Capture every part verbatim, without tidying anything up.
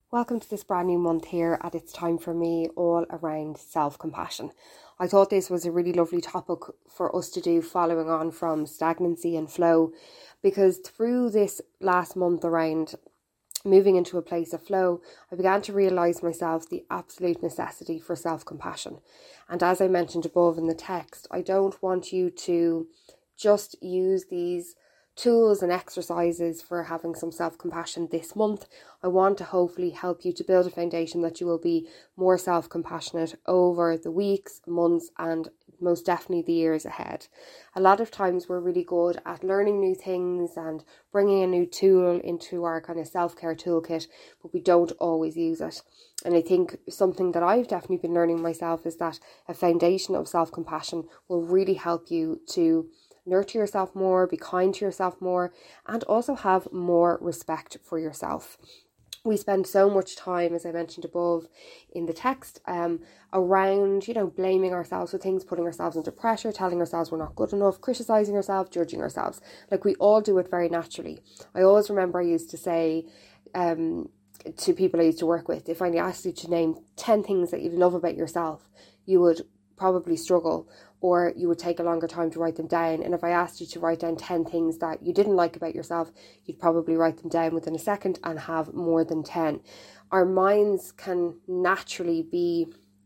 Welcome to this brand new month here at It's Time For Me, all around self-compassion. I thought this was a really lovely topic for us to do following on from stagnancy and flow, because through this last month around moving into a place of flow, I began to realise myself the absolute necessity for self-compassion. And as I mentioned above in the text, I don't want you to just use these tools and exercises for having some self-compassion this month. I want to hopefully help you to build a foundation that you will be more self-compassionate over the weeks, months, and most definitely the years ahead. A lot of times we're really good at learning new things and bringing a new tool into our kind of self-care toolkit, but we don't always use it. And I think something that I've definitely been learning myself is that a foundation of self-compassion will really help you to nurture yourself more, be kind to yourself more, and also have more respect for yourself. We spend so much time, as I mentioned above in the text, um, around, you know, blaming ourselves for things, putting ourselves under pressure, telling ourselves we're not good enough, criticising ourselves, judging ourselves. Like, we all do it very naturally. I always remember I used to say um, to people I used to work with, if I asked you to name ten things that you love about yourself, you would probably struggle, or you would take a longer time to write them down. And if I asked you to write down ten things that you didn't like about yourself, you'd probably write them down within a second and have more than ten. Our minds can naturally be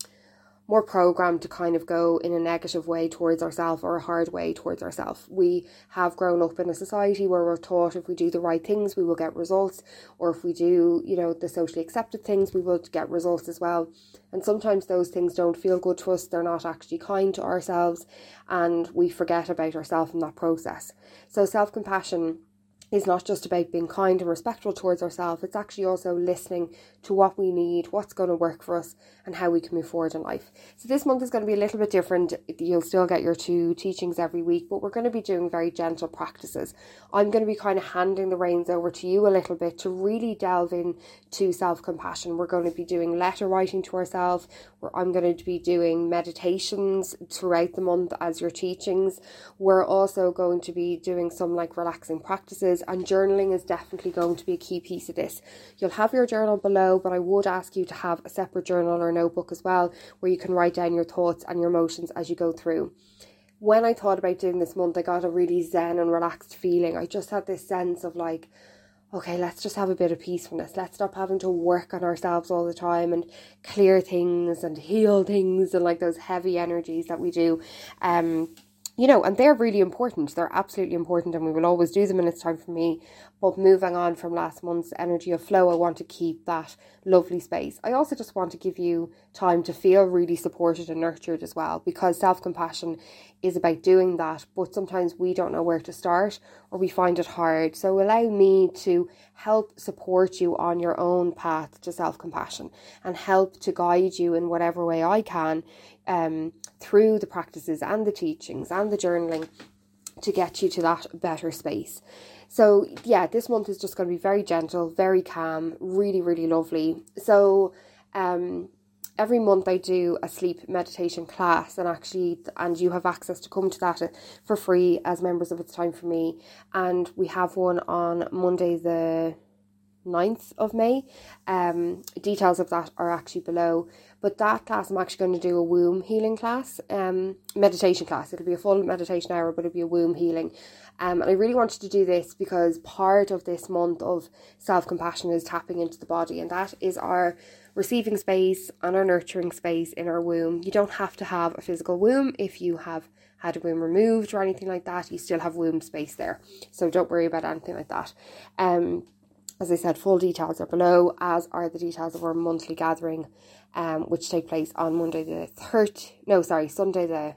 more programmed to kind of go in a negative way towards ourselves or a hard way towards ourselves. We have grown up in a society where we're taught if we do the right things, we will get results, or if we do, you know, the socially accepted things, we will get results as well. And sometimes those things don't feel good to us, they're not actually kind to ourselves, and we forget about ourselves in that process. So self-compassion is not just about being kind and respectful towards ourselves, it's actually also listening to what we need, what's going to work for us, and how we can move forward in life. So this month is going to be a little bit different. You'll still get your two teachings every week, but we're going to be doing very gentle practices. I'm going to be kind of handing the reins over to you a little bit to really delve into self-compassion. We're going to be doing letter writing to ourselves, where I'm going to be doing meditations throughout the month as your teachings. We're also going to be doing some like relaxing practices, and journaling is definitely going to be a key piece of this. You'll have your journal below, but I would ask you to have a separate journal or notebook as well, where you can write down your thoughts and your emotions as you go through. When I thought about doing this month, I got a really zen and relaxed feeling. I just had this sense of like, okay, let's just have a bit of peacefulness. Let's stop having to work on ourselves all the time and clear things and heal things and like those heavy energies that we do. Um, You know, and they're really important. They're absolutely important, and we will always do them, and it's time for me. But moving on from last month's energy of flow, I want to keep that lovely space. I also just want to give you time to feel really supported and nurtured as well, because self-compassion is about doing that, but sometimes we don't know where to start, or we find it hard. So allow me to help support you on your own path to self-compassion and help to guide you in whatever way I can um, through the practices and the teachings and the journaling to get you to that better space. So yeah, this month is just going to be very gentle, very calm, really, really lovely. So um, every month I do a sleep meditation class, and actually, and you have access to come to that for free as members of It's Time For Me. And we have one on Monday the ninth of May. Um, details of that are actually below. But that class, I'm actually going to do a womb healing class, um, meditation class. It'll be a full meditation hour, but it'll be a womb healing. Um, and I really wanted to do this because part of this month of self-compassion is tapping into the body, and that is our receiving space and our nurturing space in our womb. You don't have to have a physical womb if you have had a womb removed or anything like that. You still have womb space there, so don't worry about anything like that. Um, as I said, full details are below, as are the details of our monthly gathering, um, which take place on Monday the third. No, sorry, Sunday the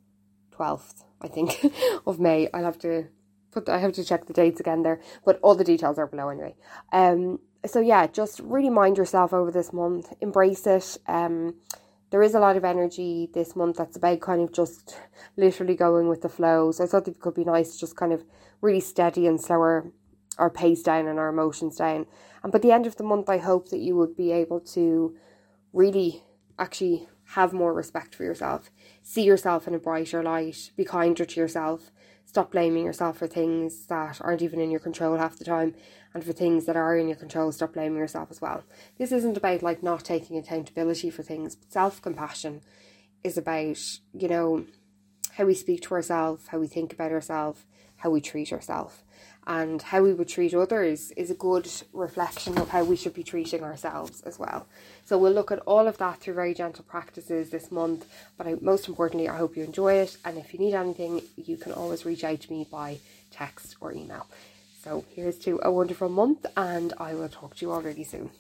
twelfth, I think, of May. I'll have to put. I have to check the dates again there, but all the details are below anyway. Um. So yeah, just really mind yourself over this month. Embrace it. Um. There is a lot of energy this month that's about kind of just literally going with the flow. So I thought it could be nice to just kind of really steady and slower our pace down and our emotions down. And by the end of the month, I hope that you would be able to really actually have more respect for yourself, see yourself in a brighter light, be kinder to yourself, Stop blaming yourself for things that aren't even in your control half the time, and for things that are in your control, stop blaming yourself as well. This isn't about like not taking accountability for things, but self-compassion is about, you know, how we speak to ourselves, how we think about ourselves, how we treat ourselves. And how we would treat others is a good reflection of how we should be treating ourselves as well. So we'll look at all of that through very gentle practices this month. But I, most importantly, I hope you enjoy it. And if you need anything, you can always reach out to me by text or email. So here's to a wonderful month, and I will talk to you all really soon.